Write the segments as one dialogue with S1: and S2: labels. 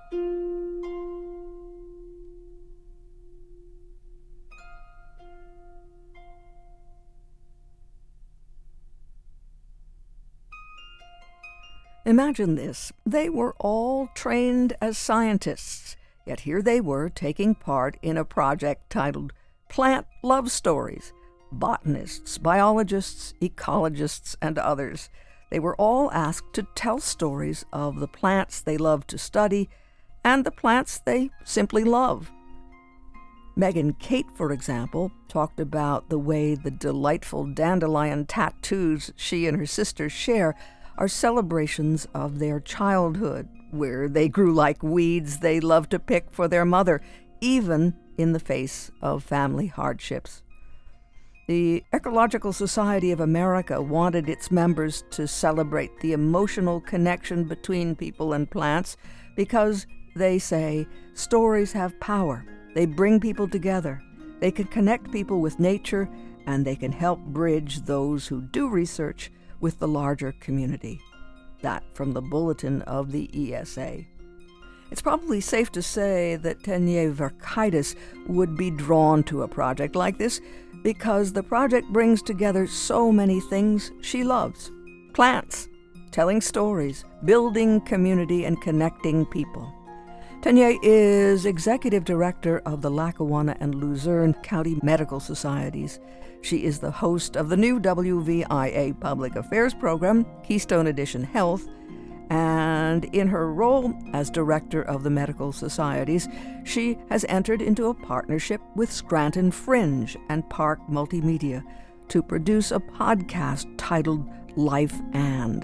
S1: Imagine this. They were all trained as scientists, yet here they were taking part in a project titled Plant Love Stories. Botanists, biologists, ecologists, and others. They were all asked to tell stories of the plants they love to study and the plants they simply love. Megan Kate, for example, talked about the way the delightful dandelion tattoos she and her sisters share are celebrations of their childhood, where they grew like weeds they loved to pick for their mother, even in the face of family hardships. The Ecological Society of America wanted its members to celebrate the emotional connection between people and plants because, they say, stories have power. They bring people together. They can connect people with nature, and they can help bridge those who do research with the larger community. That from the bulletin of the ESA. It's probably safe to say that Tanya Verkaitis would be drawn to a project like this because the project brings together so many things she loves. Plants, telling stories, building community, and connecting people. Tanya is executive director of the Lackawanna and Luzerne County Medical Societies. She is the host of the new WVIA Public Affairs program, Keystone Edition Health, and in her role as director of the medical societies, she has entered into a partnership with Scranton Fringe and Park Multimedia to produce a podcast titled Life and.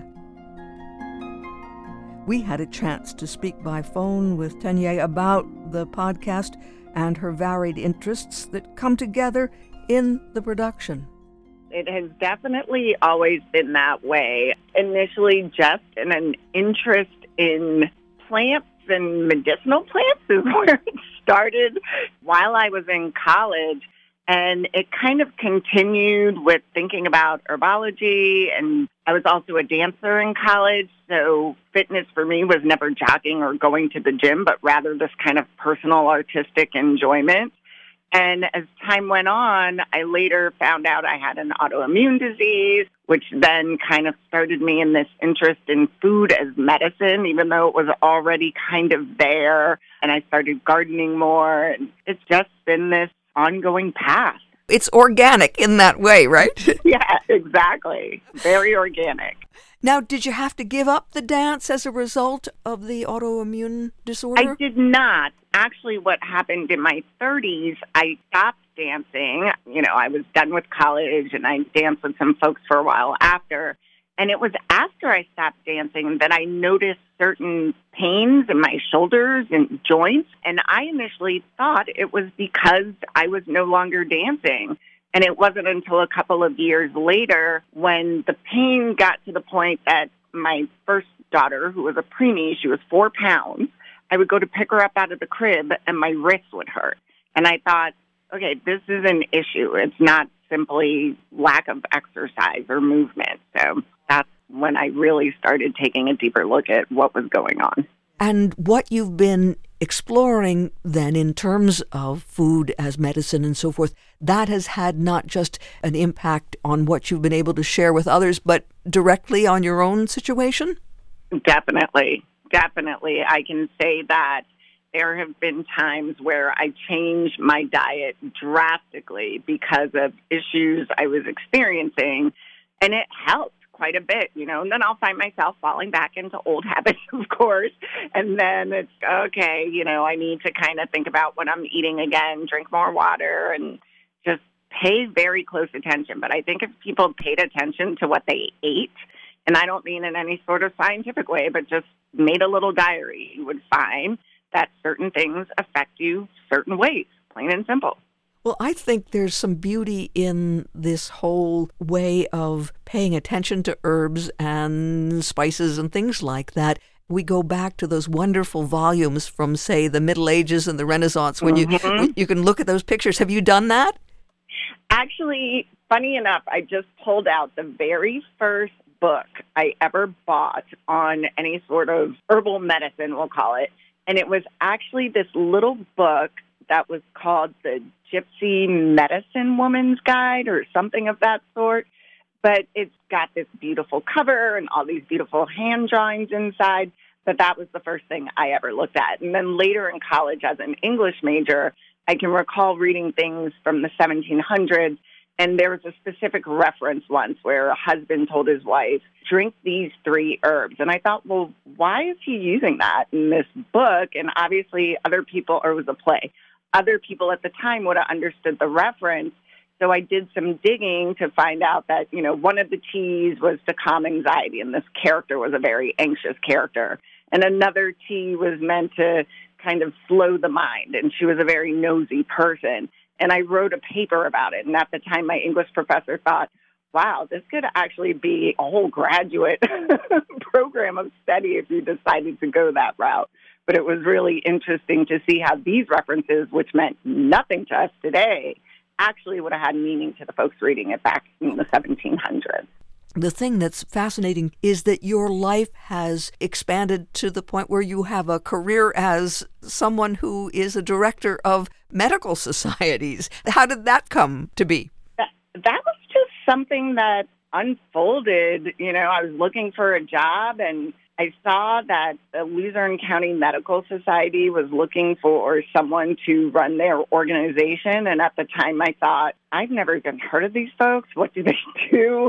S1: We had a chance to speak by phone with Tanya about the podcast and her varied interests that come together in the production.
S2: It has definitely always been that way. Initially, just an interest in plants and medicinal plants is where it started while I was in college. And it kind of continued with thinking about herbology. And I was also a dancer in college. So fitness for me was never jogging or going to the gym, but rather this kind of personal artistic enjoyment. And as time went on, I later found out I had an autoimmune disease, which then kind of started me in this interest in food as medicine, even though it was already kind of there. And I started gardening more. And it's just been this ongoing path.
S1: It's organic in that way, right?
S2: Yeah, exactly. Very organic.
S1: Now, did you have to give up the dance as a result of the autoimmune disorder?
S2: I did not. Actually, what happened in my 30s, I stopped dancing. You know, I was done with college, and I danced with some folks for a while after. And it was after I stopped dancing that I noticed certain pains in my shoulders and joints. And I initially thought it was because I was no longer dancing. And it wasn't until a couple of years later when the pain got to the point that my first daughter, who was a preemie, she was 4 pounds, I would go to pick her up out of the crib and my wrists would hurt. And I thought, okay, this is an issue. It's not simply lack of exercise or movement. So that's when I really started taking a deeper look at what was going on.
S1: And what you've been exploring then in terms of food as medicine and so forth, that has had not just an impact on what you've been able to share with others, but directly on your own situation?
S2: Definitely. I can say that there have been times where I changed my diet drastically because of issues I was experiencing, and it helped quite a bit, you know, and then I'll find myself falling back into old habits, of course, and then it's, okay, you know, I need to kind of think about what I'm eating again, drink more water, and just pay very close attention. But I think if people paid attention to what they ate, and I don't mean in any sort of scientific way, but just made a little diary, you would find that certain things affect you certain ways, plain and simple.
S1: Well, I think there's some beauty in this whole way of paying attention to herbs and spices and things like that. We go back to those wonderful volumes from, say, the Middle Ages and the Renaissance when you can look at those pictures. Have you done that?
S2: Actually, funny enough, I just pulled out the very first book I ever bought on any sort of herbal medicine, we'll call it. And it was actually this little book that was called the Gypsy Medicine Woman's Guide or something of that sort. But it's got this beautiful cover and all these beautiful hand drawings inside. But that was the first thing I ever looked at. And then later in college as an English major, I can recall reading things from the 1700s. And there was a specific reference once where a husband told his wife, drink these 3 herbs. And I thought, well, why is he using that in this book? And obviously other people, or it was a play, other people at the time would have understood the reference. So I did some digging to find out that, one of the teas was to calm anxiety, and this character was a very anxious character. And another tea was meant to kind of slow the mind, and she was a very nosy person. And I wrote a paper about it, and at the time my English professor thought, wow, this could actually be a whole graduate program of study if you decided to go that route. But it was really interesting to see how these references, which meant nothing to us today, actually would have had meaning to the folks reading it back in the 1700s.
S1: The thing that's fascinating is that your life has expanded to the point where you have a career as someone who is a director of medical societies. How did that come to be?
S2: That was just something that unfolded. I was looking for a job, and I saw that the Luzerne County Medical Society was looking for someone to run their organization. And at the time, I thought, I've never even heard of these folks. What do they do?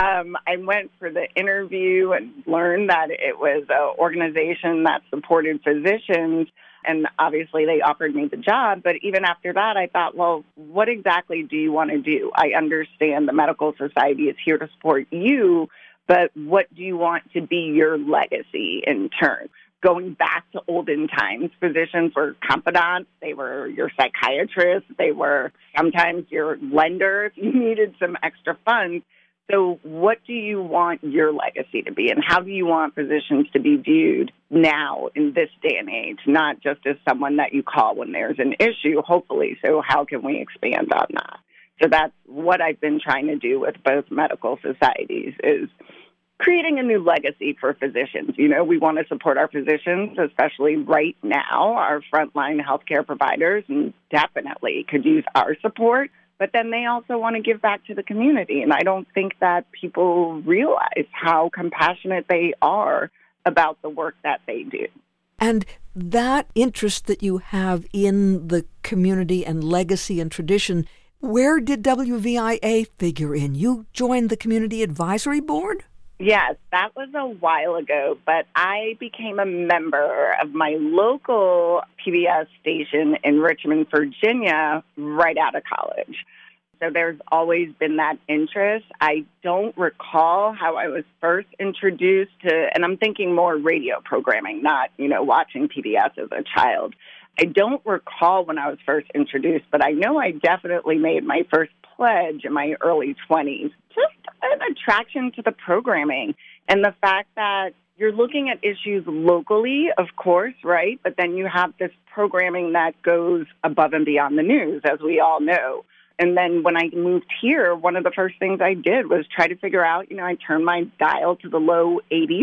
S2: I went for the interview and learned that it was an organization that supported physicians. And obviously, they offered me the job. But even after that, I thought, well, what exactly do you want to do? I understand the Medical Society is here to support you, but what do you want to be your legacy in turn? Going back to olden times, physicians were confidants. They were your psychiatrists. They were sometimes your lender if you needed some extra funds. So what do you want your legacy to be? And how do you want physicians to be viewed now in this day and age, not just as someone that you call when there's an issue, hopefully. So how can we expand on that? So that's what I've been trying to do with both medical societies is creating a new legacy for physicians. We want to support our physicians, especially right now, our frontline healthcare providers, and definitely could use our support. But then they also want to give back to the community. And I don't think that people realize how compassionate they are about the work that they do.
S1: And that interest that you have in the community and legacy and tradition, where did WVIA figure in? You joined the Community Advisory Board?
S2: Yes, that was a while ago, but I became a member of my local PBS station in Richmond, Virginia, right out of college. So there's always been that interest. I don't recall how I was first introduced to, and I'm thinking more radio programming, not, watching PBS as a child. I don't recall when I was first introduced, but I know I definitely made my first pledge in my early 20s. Just an attraction to the programming and the fact that you're looking at issues locally, of course, right? But then you have this programming that goes above and beyond the news, as we all know. And then when I moved here, one of the first things I did was try to figure out, I turned my dial to the low 80s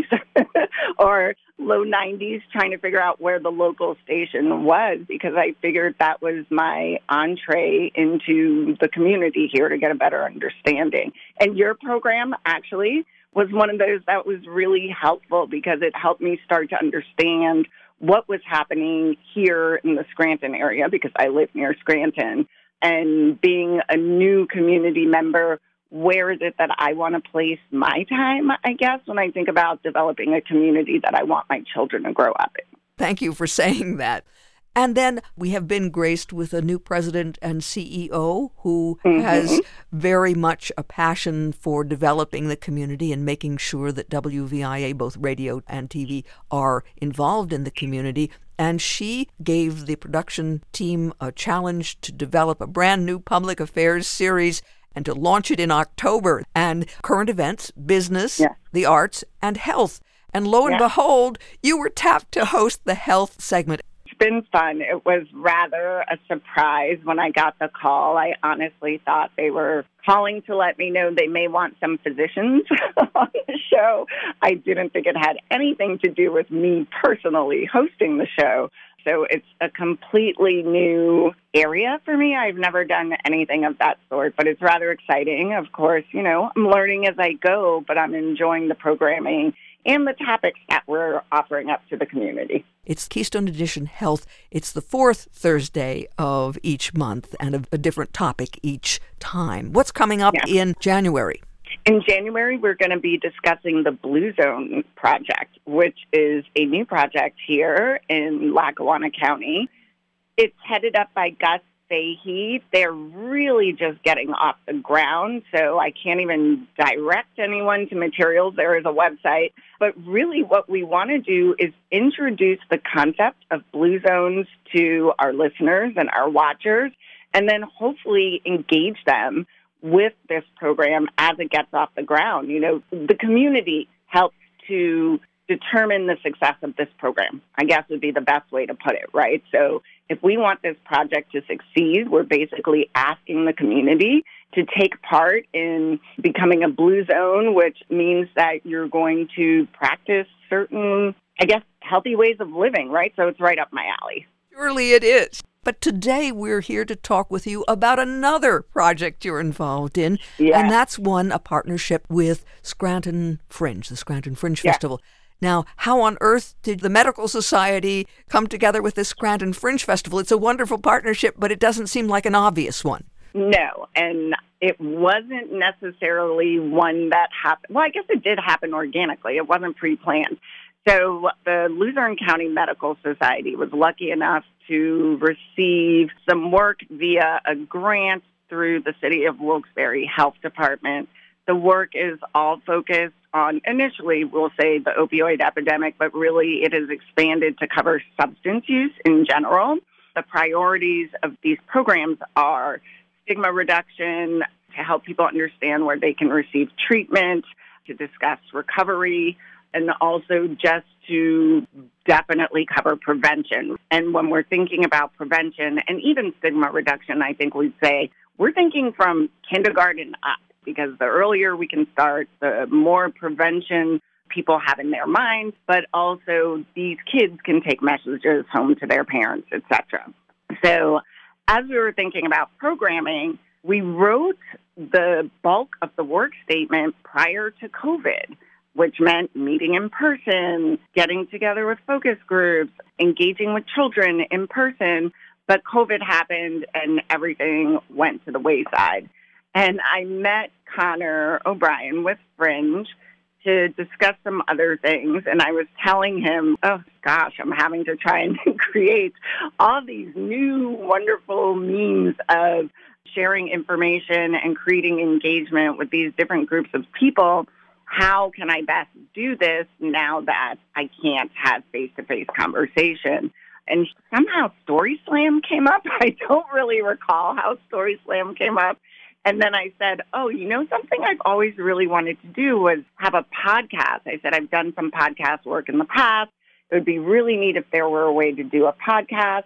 S2: or low 90s, trying to figure out where the local station was, because I figured that was my entree into the community here to get a better understanding. And your program actually was one of those that was really helpful because it helped me start to understand what was happening here in the Scranton area, because I live near Scranton. And being a new community member, where is it that I want to place my time, I guess, when I think about developing a community that I want my children to grow up in.
S1: Thank you for saying that. And then we have been graced with a new president and CEO who has very much a passion for developing the community and making sure that WVIA, both radio and TV, are involved in the community. And she gave the production team a challenge to develop a brand new public affairs series and to launch it in October. And current events, business, the arts, and health. And lo and behold, you were tapped to host the health segment.
S2: been fun. It was rather a surprise when I got the call. I honestly thought they were calling to let me know they may want some physicians on the show. I didn't think it had anything to do with me personally hosting the show. So it's a completely new area for me. I've never done anything of that sort, but it's rather exciting. Of course, I'm learning as I go, but I'm enjoying the programming and the topics that we're offering up to the community.
S1: It's Keystone Edition Health. It's the fourth Thursday of each month and a different topic each time. What's coming up in January?
S2: In January, we're going to be discussing the Blue Zone Project, which is a new project here in Lackawanna County. It's headed up by Gus Fahey. They're really just getting off the ground, so I can't even direct anyone to materials. There is a website. But really what we want to do is introduce the concept of blue zones to our listeners and our watchers, and then hopefully engage them with this program as it gets off the ground. The community helps to determine the success of this program, I guess would be the best way to put it, right? So if we want this project to succeed, we're basically asking the community to take part in becoming a blue zone, which means that you're going to practice certain, healthy ways of living, right? So it's right up my alley.
S1: Surely it is. But today we're here to talk with you about another project you're involved in, and that's a partnership with Scranton Fringe, the Scranton Fringe Festival. Now, how on earth did the Medical Society come together with this Scranton Fringe Festival? It's a wonderful partnership, but it doesn't seem like an obvious one.
S2: No, and it wasn't necessarily one that happened. Well, I guess it did happen organically. It wasn't pre-planned. So the Luzerne County Medical Society was lucky enough to receive some work via a grant through the City of Wilkes-Barre Health Department. The work is all focused on, initially, we'll say the opioid epidemic, but really it has expanded to cover substance use in general. The priorities of these programs are stigma reduction, to help people understand where they can receive treatment, to discuss recovery, and also just to definitely cover prevention. And when we're thinking about prevention and even stigma reduction, I think we'd say we're thinking from kindergarten up, because the earlier we can start, the more prevention people have in their minds, but also these kids can take messages home to their parents, etc. So as we were thinking about programming, we wrote the bulk of the work statement prior to COVID, which meant meeting in person, getting together with focus groups, engaging with children in person. But COVID happened and everything went to the wayside. And I met Connor O'Brien with Fringe to discuss some other things. And I was telling him, oh, gosh, I'm having to try and create all these new wonderful means of sharing information and creating engagement with these different groups of people. How can I best do this now that I can't have face-to-face conversation? And somehow Story Slam came up. I don't really recall how Story Slam came up. And then I said, something I've always really wanted to do was have a podcast. I said, I've done some podcast work in the past. It would be really neat if there were a way to do a podcast.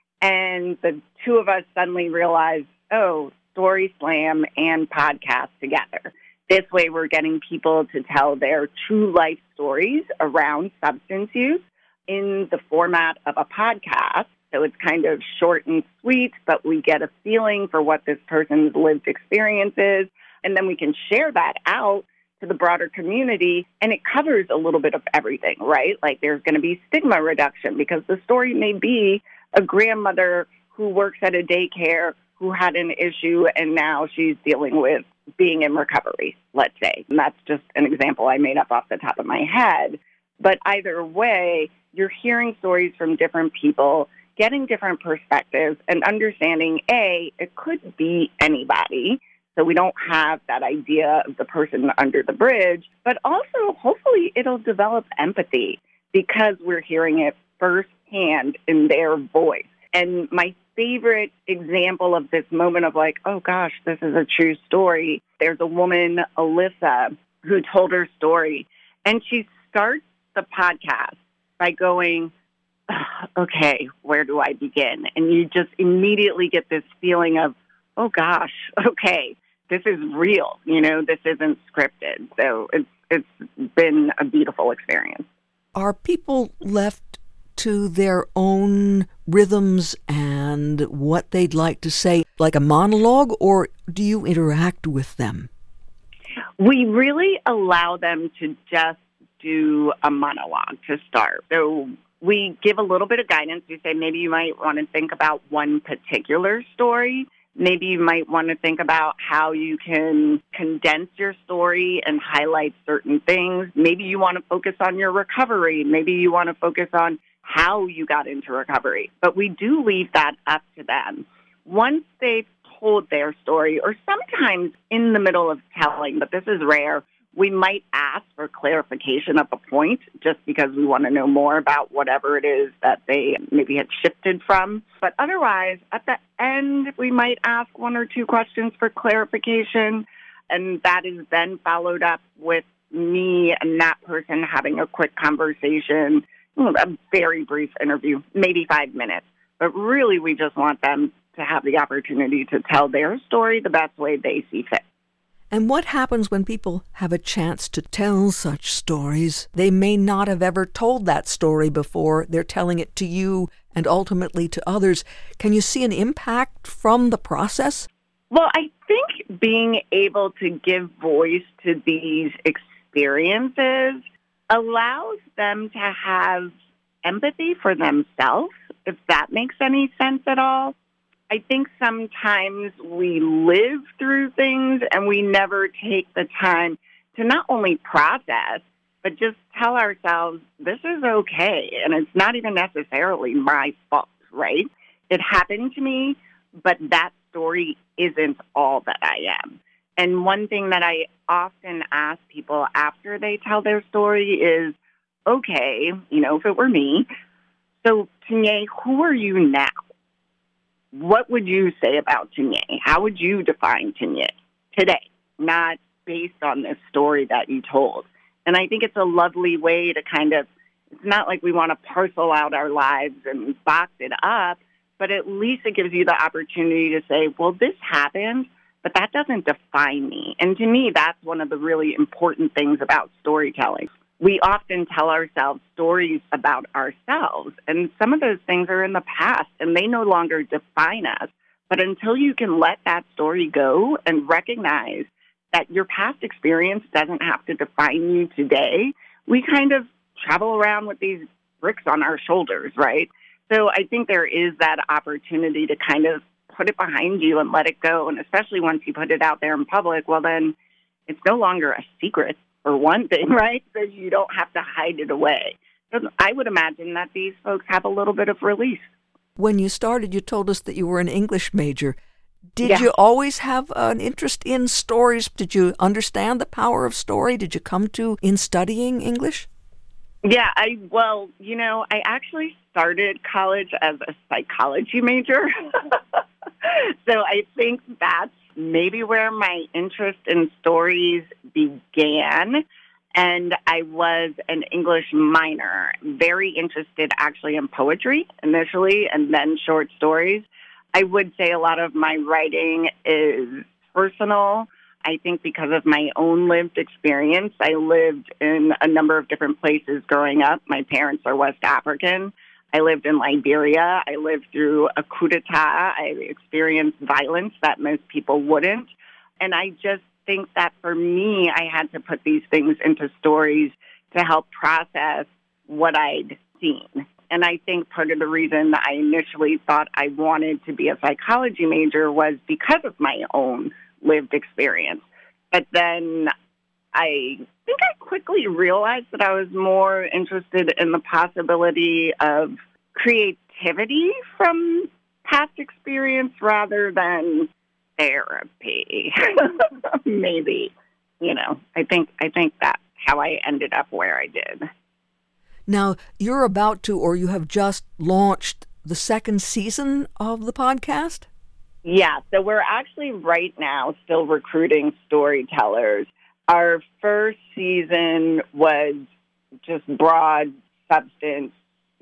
S2: And the two of us suddenly realized, Story Slam and podcast together. This way we're getting people to tell their true life stories around substance use in the format of a podcast. So it's kind of short and sweet, but we get a feeling for what this person's lived experience is. And then we can share that out to the broader community. And it covers a little bit of everything, right? Like there's going to be stigma reduction because the story may be a grandmother who works at a daycare who had an issue and now she's dealing with being in recovery, let's say. And that's just an example I made up off the top of my head. But either way, you're hearing stories from different people, getting different perspectives, and understanding, it could be anybody. So we don't have that idea of the person under the bridge. But also, hopefully, it'll develop empathy because we're hearing it firsthand in their voice. And my favorite example of this moment of like, oh gosh, this is a true story. There's a woman, Alyssa, who told her story. And she starts the podcast by going, okay, where do I begin? And you just immediately get this feeling of, oh gosh, okay, this is real. This isn't scripted. So it's been a beautiful experience.
S1: Are people left to their own rhythms and what they'd like to say, like a monologue, or do you interact with them?
S2: We really allow them to just do a monologue to start. So we give a little bit of guidance. We say maybe you might want to think about one particular story. Maybe you might want to think about how you can condense your story and highlight certain things. Maybe you want to focus on your recovery. Maybe you want to focus on how you got into recovery. But we do leave that up to them. Once they've told their story, or sometimes in the middle of telling, but this is rare, we might ask for clarification at the point just because we want to know more about whatever it is that they maybe had shifted from. But otherwise, at the end, we might ask one or two questions for clarification, and that is then followed up with me and that person having a quick conversation, a very brief interview, maybe 5 minutes. But really, we just want them to have the opportunity to tell their story the best way they see fit.
S1: And what happens when people have a chance to tell such stories? They may not have ever told that story before. They're telling it to you and ultimately to others. Can you see an impact from the process?
S2: Well, I think being able to give voice to these experiences allows them to have empathy for themselves, if that makes any sense at all. I think sometimes we live through things and we never take the time to not only process, but just tell ourselves, this is okay. And it's not even necessarily my fault, right? It happened to me, but that story isn't all that I am. And one thing that I often ask people after they tell their story is, okay, if it were me, so Tunye, who are you now? What would you say about Tunye? How would you define Tunye today, not based on this story that you told? And I think it's a lovely way to it's not like we want to parcel out our lives and box it up, but at least it gives you the opportunity to say, well, this happened, but that doesn't define me. And to me, that's one of the really important things about storytelling. We often tell ourselves stories about ourselves, and some of those things are in the past, and they no longer define us. But until you can let that story go and recognize that your past experience doesn't have to define you today, we kind of travel around with these bricks on our shoulders, right? So I think there is that opportunity to kind of put it behind you and let it go. And especially once you put it out there in public, well, then it's no longer a secret. For one thing, right? So you don't have to hide it away. So I would imagine that these folks have a little bit of release.
S1: When you started, you told us that you were an English major. Did you always have an interest in stories? Did you understand the power of story? Did you come to in studying English?
S2: Yeah, I actually started college as a psychology major. So I think that's maybe where my interest in stories began. And I was an English minor, very interested actually in poetry initially and then short stories. I would say a lot of my writing is personal. I think because of my own lived experience, I lived in a number of different places growing up. My parents are West African. I lived in Liberia. I lived through a coup d'etat. I experienced violence that most people wouldn't. And I just think that for me, I had to put these things into stories to help process what I'd seen. And I think part of the reason I initially thought I wanted to be a psychology major was because of my own lived experience. But then I think I quickly realized that I was more interested in the possibility of creativity from past experience rather than therapy. Maybe, I think that's how I ended up where I did.
S1: Now, you're about to, or you have just launched the second season of the podcast?
S2: Yeah, so we're actually right now still recruiting storytellers. Our first season was just broad substance,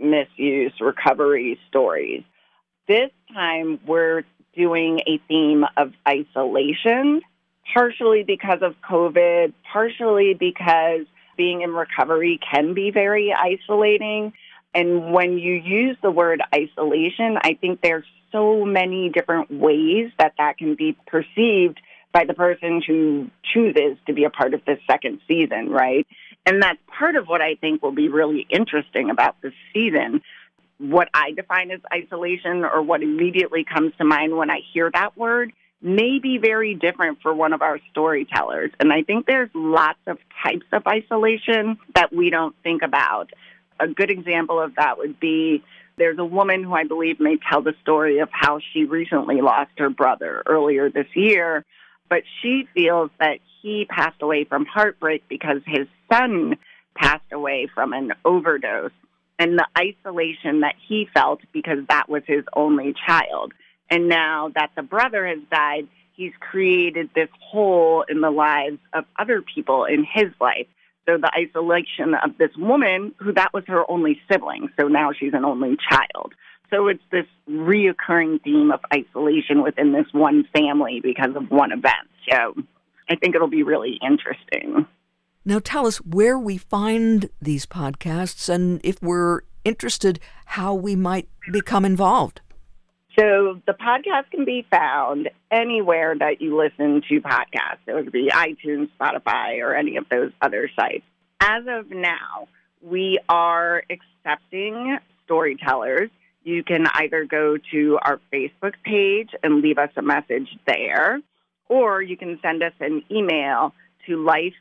S2: misuse recovery stories. This time we're doing a theme of isolation, partially because of COVID, partially because being in recovery can be very isolating. And when you use the word isolation, I think there's so many different ways that can be perceived by the person who chooses to be a part of this second season, right? And that's part of what I think will be really interesting about this season. What I define as isolation, or what immediately comes to mind when I hear that word, may be very different for one of our storytellers. And I think there's lots of types of isolation that we don't think about. A good example of that would be there's a woman who I believe may tell the story of how she recently lost her brother earlier this year, but she feels that he passed away from heartbreak because his son passed away from an overdose, and the isolation that he felt because that was his only child. And now that the brother has died, he's created this hole in the lives of other people in his life. So the isolation of this woman, who that was her only sibling, so now she's an only child. So it's this reoccurring theme of isolation within this one family because of one event. So I think it'll be really interesting.
S1: Now tell us where we find these podcasts, and if we're interested, how we might become involved.
S2: So the podcast can be found anywhere that you listen to podcasts. So it could be iTunes, Spotify, or any of those other sites. As of now, we are accepting storytellers. You can either go to our Facebook page and leave us a message there, or you can send us an email to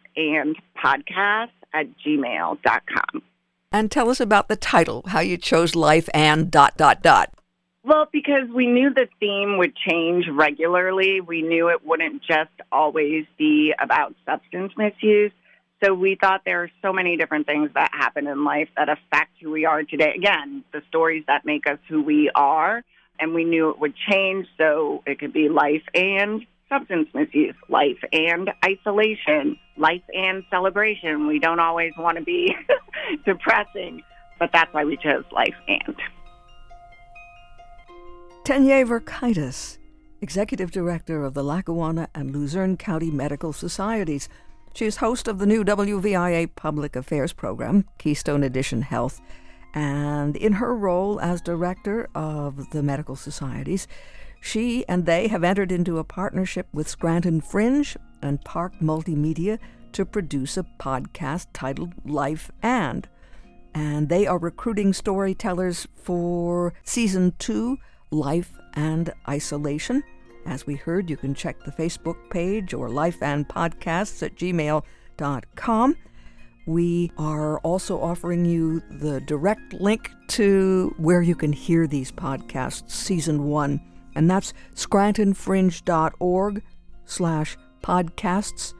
S2: lifeandpodcast@gmail.com.
S1: And tell us about the title, how you chose Life and ...
S2: Well, because we knew the theme would change regularly. We knew it wouldn't just always be about substance misuse. So we thought there are so many different things that happen in life that affect who we are today. Again, the stories that make us who we are. And we knew it would change, so it could be life and substance misuse, life and isolation, life and celebration. We don't always want to be depressing, but that's why we chose Life and.
S1: Tanya Verkaitis, Executive Director of the Lackawanna and Luzerne County Medical Societies. She is host of the new WVIA Public Affairs program, Keystone Edition Health, and in her role as Director of the Medical Societies, she and they have entered into a partnership with Scranton Fringe and Park Multimedia to produce a podcast titled Life and they are recruiting storytellers for Season 2, Life and Isolation. As we heard, you can check the Facebook page or lifeandpodcasts@gmail.com. We are also offering you the direct link to where you can hear these podcasts, Season 1, and that's scrantonfringe.org/podcasts,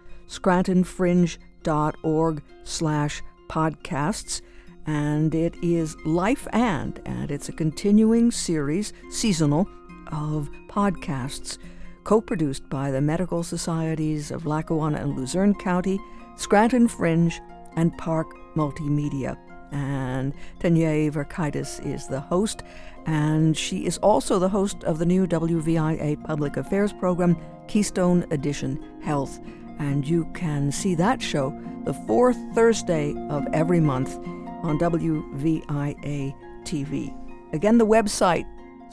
S1: scrantonfringe.org/podcasts. And it is Life and it's a continuing series, seasonal, of podcasts co-produced by the Medical Societies of Lackawanna and Luzerne County, Scranton Fringe, and Park Multimedia. And Tanya Verkaitis is the host, and she is also the host of the new WVIA Public Affairs program, Keystone Edition Health. And you can see that show the fourth Thursday of every month on WVIA TV. Again, the website,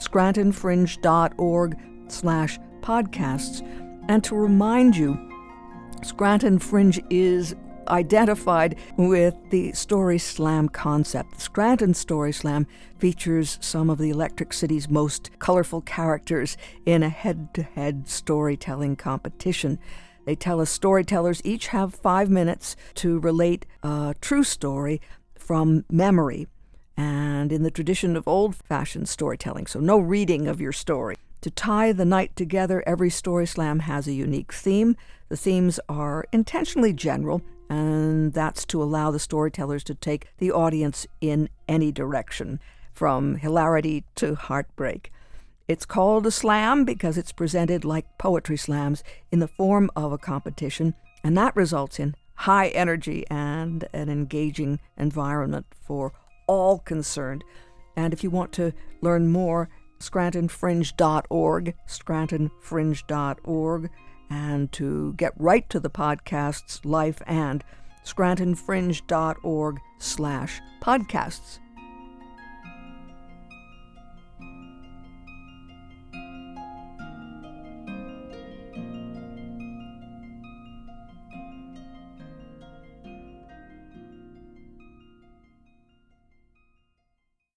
S1: scrantonfringe.org/podcasts. And to remind you, Scranton Fringe is identified with the Story Slam concept. The Scranton Story Slam features some of the Electric City's most colorful characters in a head-to-head storytelling competition. They tell us storytellers each have 5 minutes to relate a true story from memory, and in the tradition of old-fashioned storytelling, so no reading of your story. To tie the night together, every Story Slam has a unique theme. The themes are intentionally general, and that's to allow the storytellers to take the audience in any direction, from hilarity to heartbreak. It's called a slam because it's presented like poetry slams in the form of a competition, and that results in high energy and an engaging environment for all concerned. And if you want to learn more, scrantonfringe.org, scrantonfringe.org, and to get right to the podcast's life and scrantonfringe.org/podcasts.